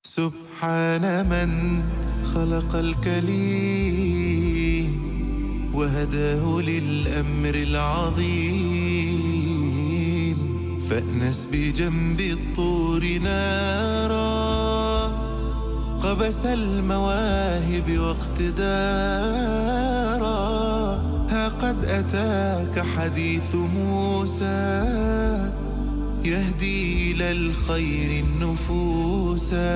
سبحان من خلق الكليم وهداه للأمر العظيم، فأنس بجنب الطور نارا قبس المواهب واقتدارا. ها قد أتاك حديث موسى يهدي إلى الخير النفوسا.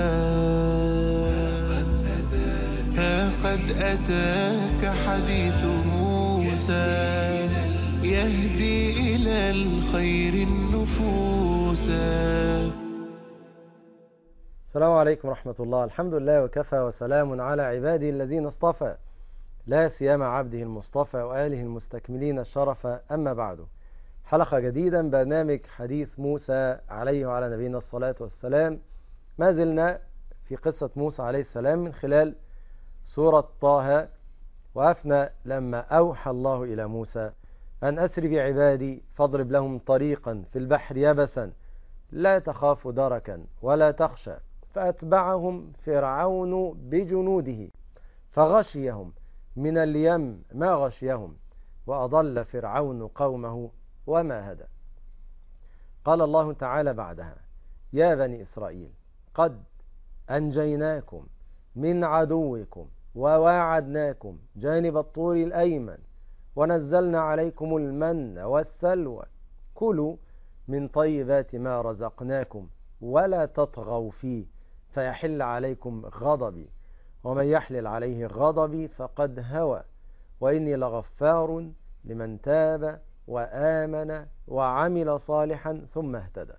ها قد أتاك حديث موسى يهدي إلى الخير النفوسا. السلام عليكم ورحمة الله. الحمد لله وكفى وسلام على عباده الذين اصطفى، لا سيما عبده المصطفى وآله المستكملين الشرف. أما بعد، حلقة جديدة من برنامج حديث موسى عليه وعلى نبينا الصلاة والسلام. ما زلنا في قصة موسى عليه السلام من خلال سورة طه، وقفنا لما أوحى الله إلى موسى أن أسر بعبادي فاضرب لهم طريقا في البحر يبسا لا تخاف دركا ولا تخشى، فأتبعهم فرعون بجنوده فغشيهم من اليم ما غشيهم وأضل فرعون قومه وما هدى. قال الله تعالى بعدها: يا بني إسرائيل قد أنجيناكم من عدوكم وواعدناكم جانب الطور الأيمن ونزلنا عليكم المن والسلوى، كلوا من طيبات ما رزقناكم ولا تطغوا فيه فيحل عليكم غضبي، ومن يحلل عليه غضبي فقد هوى، وإني لغفار لمن تاب وآمن وعمل صالحا ثم اهتدى.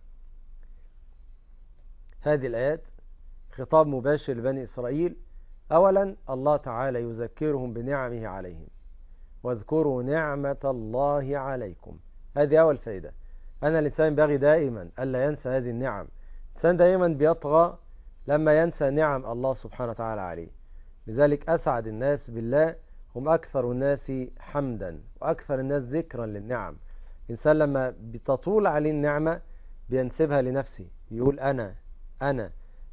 هذه الآيات خطاب مباشر لبني إسرائيل. أولا الله تعالى يذكرهم بنعمه عليهم، واذكروا نعمة الله عليكم. هذه أول فائدة. أنا الإنسان ينبغي دائما ألا ينسى هذه النعم. الإنسان دائما بيطغى لما ينسى نعم الله سبحانه وتعالى عليه. لذلك أسعد الناس بالله هم أكثر الناس حمدا وأكثر الناس ذكرا للنعم. الإنسان لما بتطول عليه النعمة بينسبها لنفسه، يقول أنا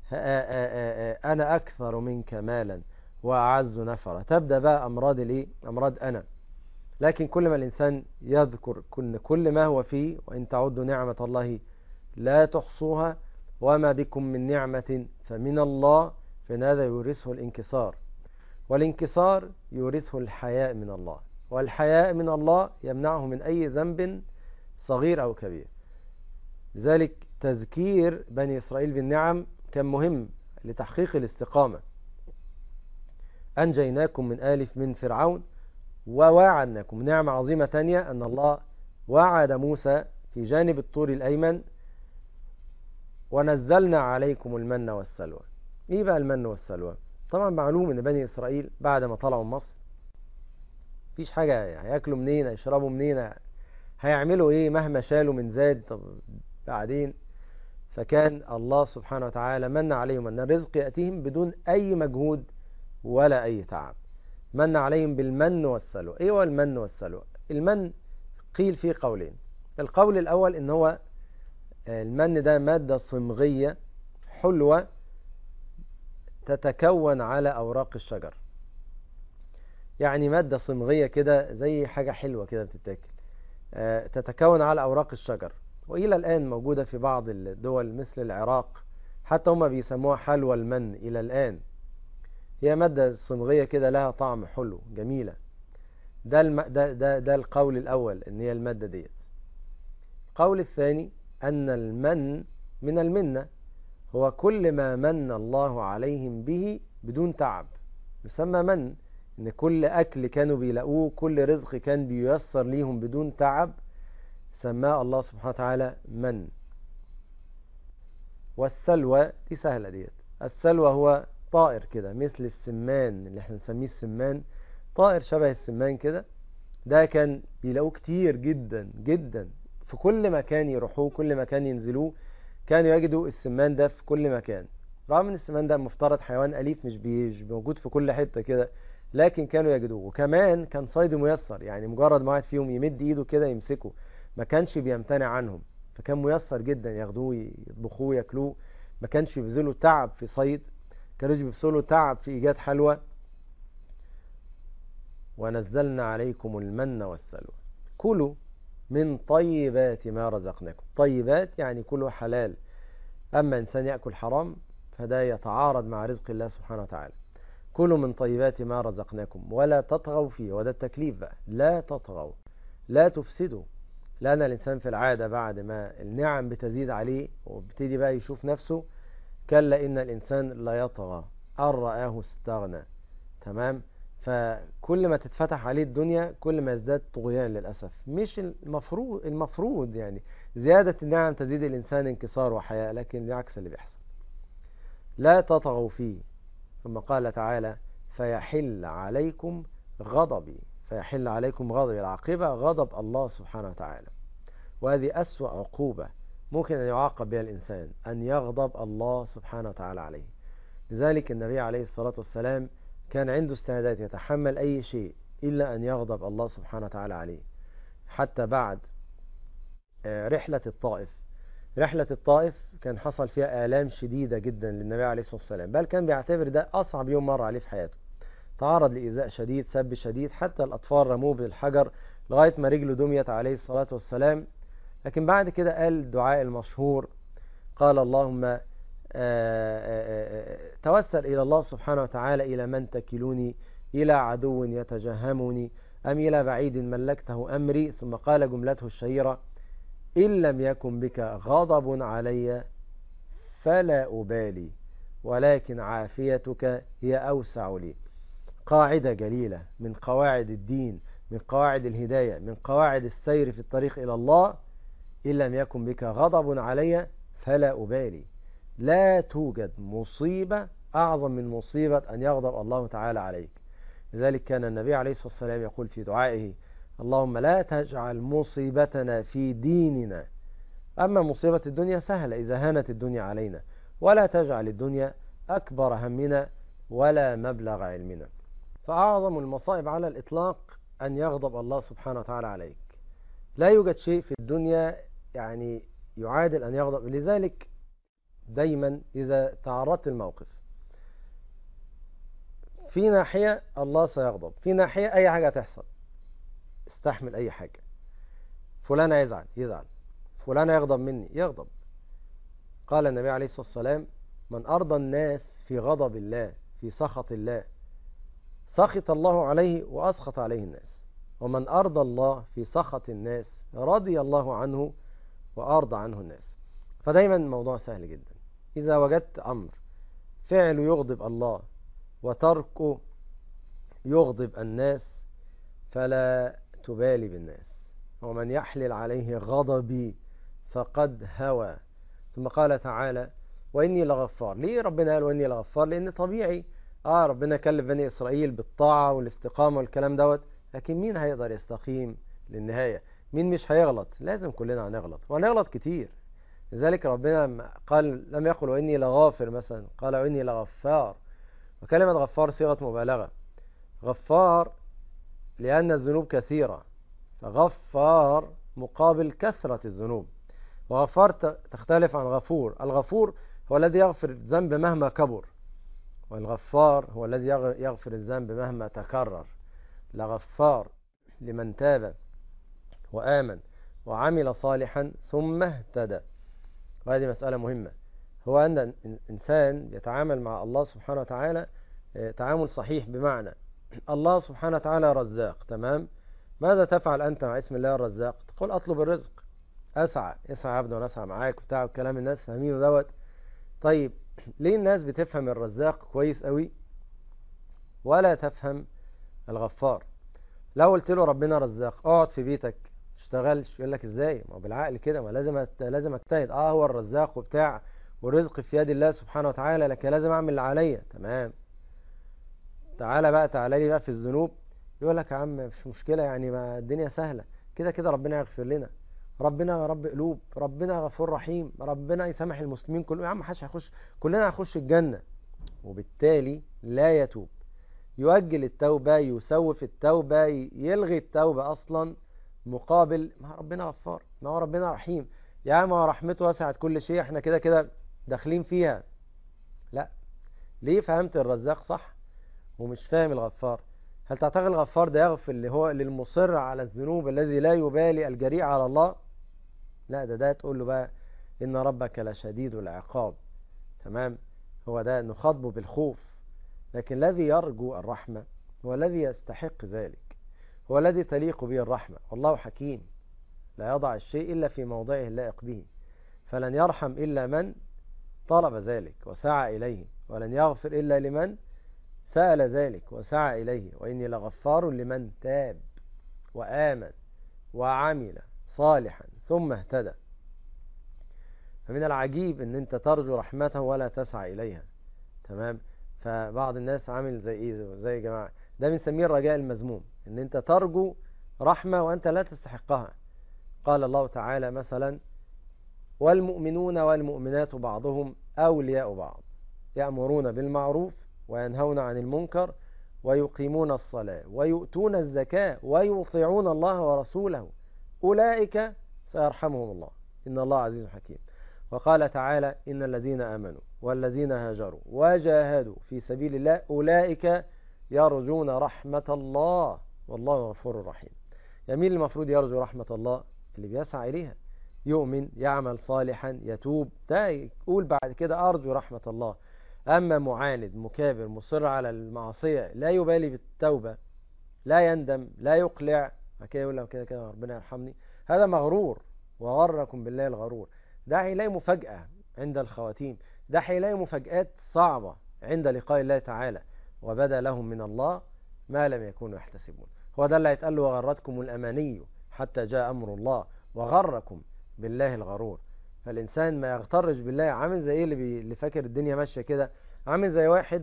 أكثر منك مالا وأعز نفرا. تبدأ بقى أمراض أنا. لكن كل ما الإنسان يذكر كل ما هو فيه، وإن تعدوا نعمة الله لا تحصوها وما بكم من نعمة فمن الله، فإن هذا يورثه الانكسار، والانكسار يورثه الحياء من الله، والحياء من الله يمنعه من أي ذنب صغير أو كبير. لذلك تذكير بني إسرائيل بالنعم كان مهم لتحقيق الاستقامة. أنجيناكم من فرعون وواعدناكم. نعمة عظيمة تانية أن الله وعد موسى في جانب الطور الأيمن ونزلنا عليكم المن والسلوى. إيه بقى المن والسلوى؟ طبعا معلوم أن بني إسرائيل بعد ما طلعوا من مصر مفيش حاجة، هياكلوا منين، هيشربوا منين، هيعملوا إيه مهما شالوا من زاد. طب بعدين فكان الله سبحانه وتعالى من عليهم أن الرزق يأتيهم بدون أي مجهود ولا أي تعب. من عليهم بالمن والسلوى. إيه هو المن والسلوى؟ المن قيل فيه قولين. القول الأول إن هو المن ده مادة صمغية حلوة تتكون على أوراق الشجر، يعني مادة صمغية كده زي حاجة حلوة كده بتتاكل، تتكون على أوراق الشجر، وإلى الآن موجودة في بعض الدول مثل العراق، حتى هم بيسموها حلوى المن إلى الآن. هي مادة صمغية كده لها طعم حلو جميلة. ده القول الأول إن هي المادة ديت. القول الثاني أن المن من المنة، هو كل ما من الله عليهم به بدون تعب يسمى من. إن كل أكل كانوا بيلاقوه، كل رزق كان بييسر ليهم بدون تعب، سماه الله سبحانه وتعالى من. والسلوى دي سهلة ديت. السلوى هو طائر كده مثل السمان اللي احنا نسميه السمان، طائر شبه السمان كده. ده كان بيلاقوه كتير جدا جدا في كل مكان يروحوه، كل مكان ينزلوه كانوا يجدوا السمان ده في كل مكان. رغم ان السمان ده مفترض حيوان أليف مش موجود في كل حتة كده، لكن كانوا يجدوه. وكمان كان صيد ميسر، يعني مجرد ما واحد فيهم يمد ايده كده يمسكه ما كانش بيمتنع عنهم، فكان ميسر جدا، ياخدوه يطبخوه ياكلوه. ما كانش بيبذلوا تعب في صيد، كانوش بيبذلوا تعب في إيجاد حلوى. ونزلنا عليكم المن والسلوى كلوا من طيبات ما رزقناكم. طيبات يعني كله حلال. أما إنسان يأكل حرام فده يتعارض مع رزق الله سبحانه وتعالى. كلوا من طيبات ما رزقناكم ولا تطغوا فيه، وده التكليف بقى، لا تطغوا، لا تفسدوا. لأن الإنسان في العادة بعد ما النعم بتزيد عليه وبتدي بقى يشوف نفسه، كلا إن الإنسان لا يطغى أن رآه استغنى. تمام. فكل ما تتفتح عليه الدنيا كل ما يزداد طغيان للأسف. مش المفروض يعني زيادة النعم تزيد الإنسان انكسار وحياء، لكن العكس اللي بيحصل. لا تطغوا فيه. ثم قال تعالى فيحل عليكم غضبي. فيحل عليكم غضبي، العاقبة غضب الله سبحانه وتعالى، وهذه أسوأ عقوبة ممكن أن يعاقب بها الإنسان، أن يغضب الله سبحانه وتعالى عليه. لذلك النبي عليه الصلاة والسلام كان عنده استعداد يتحمل أي شيء إلا أن يغضب الله سبحانه وتعالى عليه. حتى بعد رحلة الطائف كان حصل فيها آلام شديدة جدا للنبي عليه الصلاة والسلام، بل كان بيعتبر ده أصعب يوم مر عليه في حياته. تعرض لإيذاء شديد، سب شديد، حتى الأطفال رموه بالحجر لغاية ما رجله دميت عليه الصلاة والسلام. لكن بعد كده قال الدعاء المشهور، قال اللهم توسل إلى الله سبحانه وتعالى إلى من تكلني، إلى عدو يتجهمني أم إلى بعيد ملكته أمري. ثم قال جملته الشهيرة إن لم يكن بك غضب علي فلا أبالي ولكن عافيتك هي أوسع لي. قاعدة جليلة من قواعد الدين، من قواعد الهداية، من قواعد السير في الطريق إلى الله. إن لم يكن بك غضب علي فلا أبالي. لا توجد مصيبة أعظم من مصيبة أن يغضب الله تعالى عليك. لذلك كان النبي عليه الصلاة والسلام يقول في دعائه اللهم لا تجعل مصيبتنا في ديننا. أما مصيبة الدنيا سهلة إذا هانت الدنيا علينا، ولا تجعل الدنيا أكبر همنا ولا مبلغ علمنا. فأعظم المصائب على الإطلاق أن يغضب الله سبحانه وتعالى عليك. لا يوجد شيء في الدنيا يعني يعادل أن يغضب. لذلك دايما إذا تعرضت الموقف في ناحية الله سيغضب، في ناحية أي حاجة تحصل استحمل أي حاجة. فلان يزعل، فلان يغضب مني يغضب. قال النبي عليه الصلاة والسلام من أرضى الناس في غضب الله في سخط الله سخط الله عليه وأسخط عليه الناس، ومن أرضى الله في سخط الناس رضي الله عنه وأرضى عنه الناس. فدايما الموضوع سهل جدا. إذا وجدت أمر فعله يغضب الله وتركه يغضب الناس فلا تبالي بالناس. ومن يحلل عليه غضبي فقد هوى. ثم قال تعالى وإني لغفار. ليه ربنا قال وإني لغفار؟ لأن طبيعي ربنا كلف بني إسرائيل بالطاعة والاستقامة والكلام دوت، لكن مين هيقدر يستقيم للنهاية؟ مين مش هيغلط؟ لازم كلنا هنغلط وهنغلط كتير. لذلك ربنا قال لم يقل وإني لغافر مثلا، قال وإني لغفار. وكلمة غفار صيغة مبالغة. غفار لأن الذنوب كثيرة، فغفار مقابل كثرة الذنوب. وغفار تختلف عن غفور. الغفور هو الذي يغفر الذنب مهما كبر، والغفار هو الذي يغفر الذنب مهما تكرر. لغفار لمن تاب وآمن وعمل صالحا ثم اهتدى. وهذه مسألة مهمة، هو أن الإنسان يتعامل مع الله سبحانه وتعالى تعامل صحيح. بمعنى الله سبحانه وتعالى رزاق، تمام؟ ماذا تفعل أنت مع اسم الله الرزاق؟ تقول أطلب الرزق، اسعى يا عبد وانا اسعى معاك وبتاع كلام الناس فاهمينه دوت. طيب ليه الناس بتفهم الرزاق كويس قوي ولا تفهم الغفار؟ لو قلت له ربنا رزاق اقعد في بيتك تشتغلش، يقول لك ازاي؟ ما هو بالعقل كده، ما لازم اجتهد. هو الرزاق وبتاع والرزق في يد الله سبحانه وتعالى، لكن لازم اعمل اللي عليا. تمام. تعالى لي بقى في الذنوب، يقول لك يا عم مش مشكلة يعني، ما الدنيا سهلة كده كده، ربنا يغفر لنا، ربنا رب قلوب، ربنا غفور رحيم، ربنا يسامح المسلمين كلهم، يا عم محدش هيخش، كلنا هنخش الجنة. وبالتالي لا يتوب، يؤجل التوبة، يسوف التوبة، يلغي التوبة أصلا، مقابل ما ربنا غفار، ما هو ربنا رحيم، يا عم رحمته وسعت كل شيء، احنا كده كده داخلين فيها. لا، ليه فهمت الرزاق صح ومش فاهم الغفار؟ هل تعتقد الغفار ده يغفر اللي هو للمصر على الذنوب الذي لا يبالي الجريء على الله؟ لا، ده تقول له بقى إن ربك لشديد العقاب. تمام، هو ده نخاطبه بالخوف. لكن الذي يرجو الرحمة هو الذي يستحق ذلك، هو الذي تليق به الرحمة. والله حكيم لا يضع الشيء إلا في موضعه اللائق به، فلن يرحم إلا من طلب ذلك وسعى إليه، ولن يغفر إلا لمن سأل ذلك وسعى إليه. وإني لغفار لمن تاب وآمن وعمل صالحا ثم اهتدى. فمن العجيب ان انت ترجو رحمته ولا تسعى اليها. تمام، فبعض الناس عامل زي ايه، زي جماعة ده بنسميه الرجاء المذموم، ان انت ترجو رحمة وانت لا تستحقها. قال الله تعالى مثلا: والمؤمنون والمؤمنات بعضهم أولياء بعض يأمرون بالمعروف وينهون عن المنكر ويقيمون الصلاة ويؤتون الزكاة ويطيعون الله ورسوله أولئك سيرحمهم الله إن الله عزيز حكيم. وقال تعالى: إن الذين آمنوا والذين هاجروا وجاهدوا في سبيل الله أولئك يرجون رحمة الله والله غفور رحيم. مين المفروض يرجو رحمة الله؟ اللي بيسعى إليها، يؤمن يعمل صالحا يتوب، ده يقول بعد كده أرجو رحمة الله. أما معاند مكابر مصر على المعصية لا يبالي بالتوبة، لا يندم لا يقلع، كده يقول له كده كده ربنا يرحمني، هذا مغرور وغركم بالله الغرور. ده هيلاقي مفاجأة عند الخواتيم، ده هيلاقي مفاجآت صعبة عند لقاء الله تعالى، وبدا لهم من الله ما لم يكونوا يحتسبون. هو ده اللي هيتقال له: وغرتكم الأماني حتى جاء أمر الله وغركم بالله الغرور. فالإنسان ما يغترش بالله. عامل زي ايه اللي فاكر الدنيا ماشية كده؟ عامل زي واحد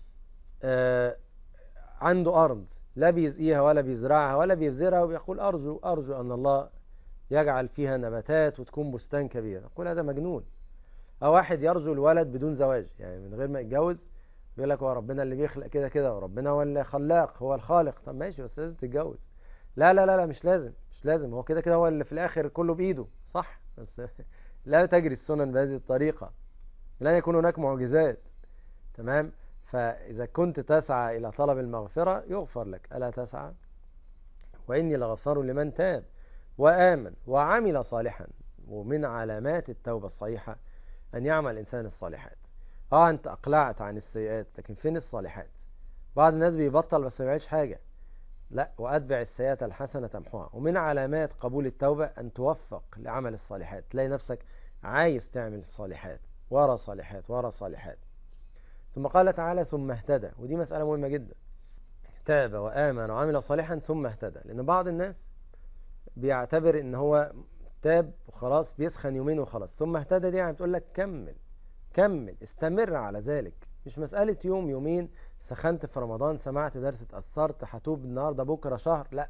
عنده أرض لا بيزقيها ولا بيزرعها ولا بيبذرها، وبيقول أرجو أن الله يجعل فيها نباتات وتكون بستان كبير. يقول هذا مجنون. أو واحد يرجو الولد بدون زواج، يعني من غير ما يتجوز، بيقول لك هو ربنا اللي بيخلق كده كده، وربنا هو اللي خلاق، هو الخالق. طب ماشي، بس لازم تتجوز. لا لا لا لا، مش لازم، هو كده كده هو اللي في الآخر كله بإيده، صح؟ بس لا تجري السنن بهذه الطريقة، لن يكون هناك معجزات. تمام، فإذا كنت تسعى إلى طلب المغفرة يغفر لك، ألا تسعى؟ وإني لغفار لمن تاب وآمن وعمل صالحا. ومن علامات التوبة الصحيحة أن يعمل الإنسان الصالحات. أنت أقلعت عن السيئات، لكن فين الصالحات؟ بعض الناس بيبطل بس ما يعملش حاجة. لا، وأتبع السيئة الحسنة تمحوها. ومن علامات قبول التوبة أن توفق لعمل الصالحات، تلاقي نفسك عايز تعمل صالحات ورا صالحات ورا صالحات. ثم قال تعالى: ثم اهتدى. ودي مسألة مهمة جدا. تاب وآمن وعمل صالحا ثم اهتدى. لأن بعض الناس بيعتبر ان هو تاب وخلاص، بيسخن يومين وخلاص. ثم اهتدى دي يعني بتقول لك كمل استمر على ذلك. مش مسألة يوم يومين، سخنت في رمضان، سمعت درس، اتأثرت، هتوب النهاردة بكرة شهر. لا،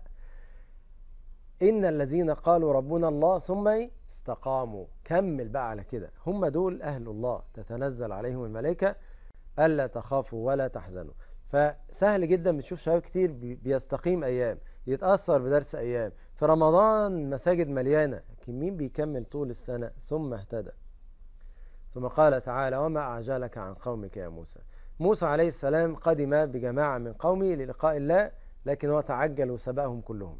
إن الذين قالوا ربنا الله ثم استقاموا. كمل بقى على كده، هم دول أهل الله، تتنزل عليهم الملائكة ألا تخافوا ولا تحزنوا. فسهل جدا بتشوف شباب كتير بيستقيم أيام، يتأثر بدرس أيام، في رمضان مساجد مليانة، لكن مين بيكمل طول السنة؟ ثم اهتدى. ثم قال تعالى: وما أعجلك عن قومك يا موسى. موسى عليه السلام قدم بجماعة من قومه للقاء الله، لكن هو تعجل وسبقهم كلهم،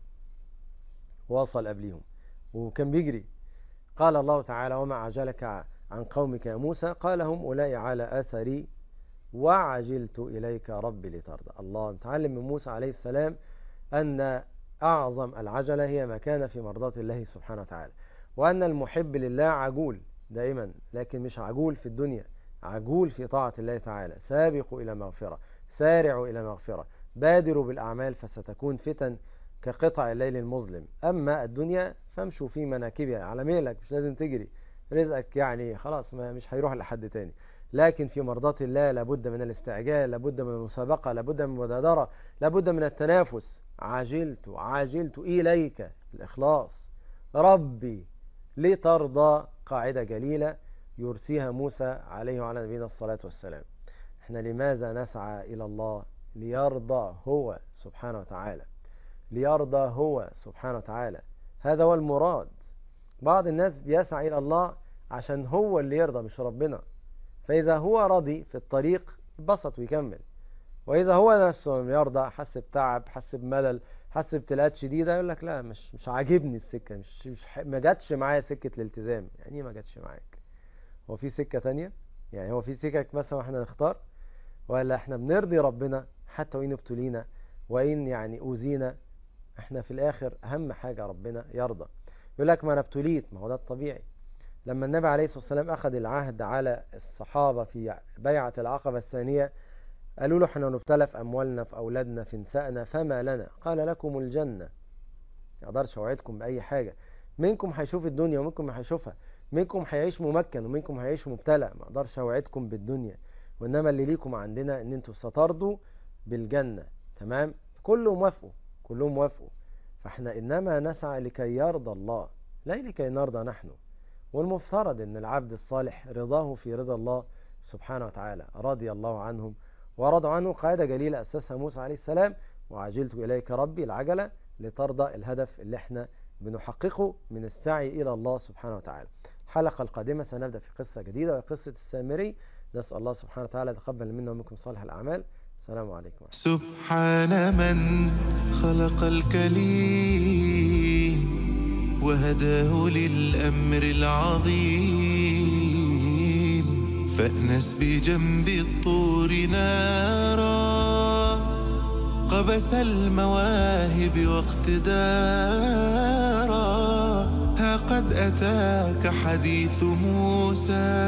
وصل قبلهم وكان بيجري. قال الله تعالى: وما أعجلك عن قومك يا موسى قال: هم أولئك على أثري وعجلت إليك ربي لترضى. الله نتعلم من موسى عليه السلام أن أعظم العجلة هي ما كان في مرضاة الله سبحانه وتعالى، وأن المحب لله عجول دائما، لكن مش عجول في الدنيا، عجول في طاعة الله تعالى. سابقوا إلى مغفرة، سارعوا إلى مغفرة، بادروا بالأعمال فستكون فتن كقطع الليل المظلم. أما الدنيا فامشوا في مناكبها، على ميلك، مش لازم تجري، رزقك يعني خلاص مش هيروح لحد تاني. لكن في مرضاة الله لابد من الاستعجال، لابد من المسابقة، لابد من المبادرة، لابد من التنافس. عاجلت إليك، الإخلاص، ربي لترضى، قاعدة جليلة يرسيها موسى عليه وعلى نبينا الصلاة والسلام. احنا لماذا نسعى إلى الله؟ ليرضى هو سبحانه وتعالى، ليرضى هو سبحانه وتعالى، هذا هو المراد. بعض الناس بيسعى إلى الله عشان هو اللي يرضى، مش ربنا. فإذا هو راضي في الطريق يتبسط ويكمل، وإذا هو نفسه لم يرضى، حس بتعب، حس بملل، حس بتلات شديدة، يقول لك لا مش عاجبني السكة، ما جاتش معايا سكة الالتزام. يعني ما جاتش معاك؟ هو في سكة تانية؟ يعني هو في سكك مثلا احنا نختار، ولا احنا بنرضي ربنا حتى وإن ابتلينا وإن يعني أوذينا؟ احنا في الآخر أهم حاجة ربنا يرضى. يقول لك ما أنا ابتليت، ما هو ده الطبيعي. لما النبي عليه الصلاة والسلام أخذ العهد على الصحابة في بيعة العقبة الثانية، قالوا له احنا نبتلى في أموالنا، في أولادنا، في نسائنا، فما لنا؟ قال لكم الجنة. ما اقدرش اوعدكم بأي حاجة. منكم هيشوف الدنيا ومنكم هيشوفها، منكم هيعيش ممكن ومنكم هيعيش مبتلى. ما اقدرش اوعدكم بالدنيا، وانما اللي ليكم عندنا ان انتوا سترضوا بالجنة. تمام؟ كلهم وافقوا، كلهم وافقوا. فاحنا انما نسعى لكي يرضى الله، لا لكي نرضى نحن. والمفترض ان العبد الصالح رضاه في رضا الله سبحانه وتعالى. رضي الله عنهم ورضوا عنه، قاعدة جليلة أسسها موسى عليه السلام: وعجلت إليك ربي، العجلة لترضى، الهدف اللي احنا بنحققه من السعي إلى الله سبحانه وتعالى. الحلقة القادمة سنبدأ في قصة جديدة وهي قصة السامري. نسأل الله سبحانه وتعالى يتقبل منا ومنكم صالح الأعمال. السلام عليكم. سبحان من خلق الكليم وهداه للأمر العظيم، فأنس بجنب الطور نارا، قبس المواهب واقتدارا. ها قد أتاك حديث موسى،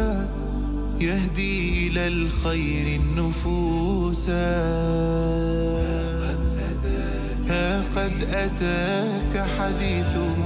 يهدي إلى الخير النفوسا. ها قد أتاك حديث